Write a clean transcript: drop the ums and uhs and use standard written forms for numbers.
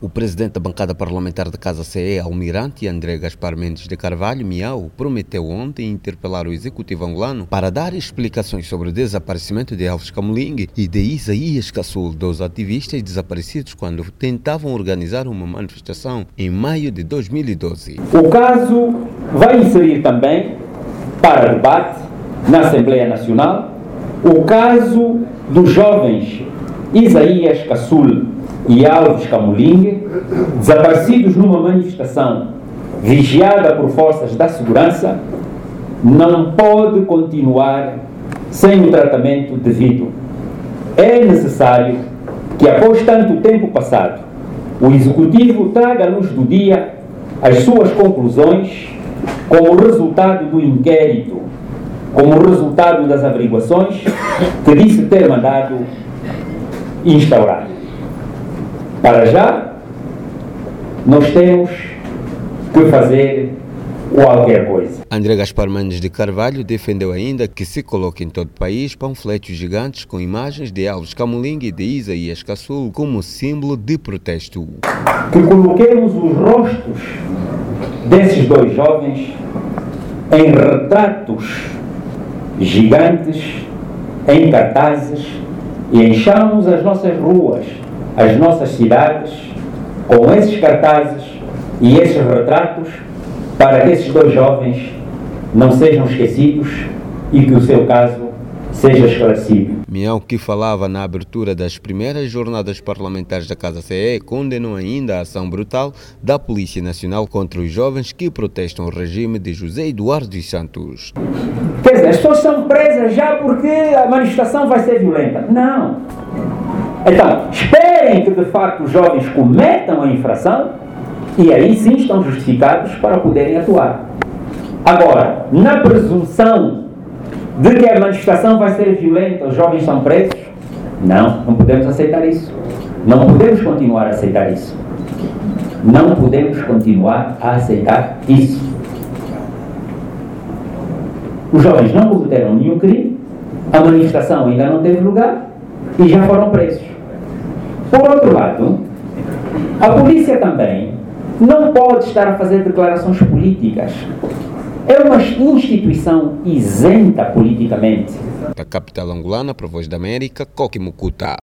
O presidente da bancada parlamentar da Casa CE, Almirante André Gaspar Mendes de Carvalho, Miau, prometeu ontem interpelar o executivo angolano para dar explicações sobre o desaparecimento de Alves Camoling e de Isaías Caçul, dois ativistas desaparecidos quando tentavam organizar uma manifestação em maio de 2012. O caso vai inserir também para debate na Assembleia Nacional o caso dos jovens Isaías Caçul e Alves Camoling, desaparecidos numa manifestação vigiada por forças da segurança, não pode continuar sem o tratamento devido. É necessário que, após tanto tempo passado, o Executivo traga à luz do dia as suas conclusões como resultado do inquérito, como resultado das averiguações que disse ter mandado instaurar. Para já, nós temos que fazer qualquer coisa. André Gaspar Mendes de Carvalho defendeu ainda que se coloque em todo o país panfletos gigantes com imagens de Alves Camoling e de Isaías Caçul como símbolo de protesto. Que coloquemos os rostos desses dois jovens em retratos gigantes, em cartazes, e enchamos as nossas ruas, as nossas cidades, com esses cartazes e esses retratos, para que esses dois jovens não sejam esquecidos e que o seu caso seja esclarecido. Miau, que falava na abertura das primeiras jornadas parlamentares da Casa CE, condenou ainda a ação brutal da Polícia Nacional contra os jovens que protestam o regime de José Eduardo dos Santos. Quer dizer, as pessoas são presas já porque a manifestação vai ser violenta. Não. Então, esperem que de facto os jovens cometam a infração e aí sim estão justificados para poderem atuar. Agora, na presunção de que a manifestação vai ser violenta, os jovens são presos, não podemos aceitar isso. Não podemos continuar a aceitar isso. Não podemos continuar a aceitar isso. Os jovens não cometeram nenhum crime, a manifestação ainda não teve lugar e já foram presos. Por outro lado, a polícia também não pode estar a fazer declarações políticas. É uma instituição isenta politicamente. Da capital angolana, para a Voz da América, Coque Mucuta.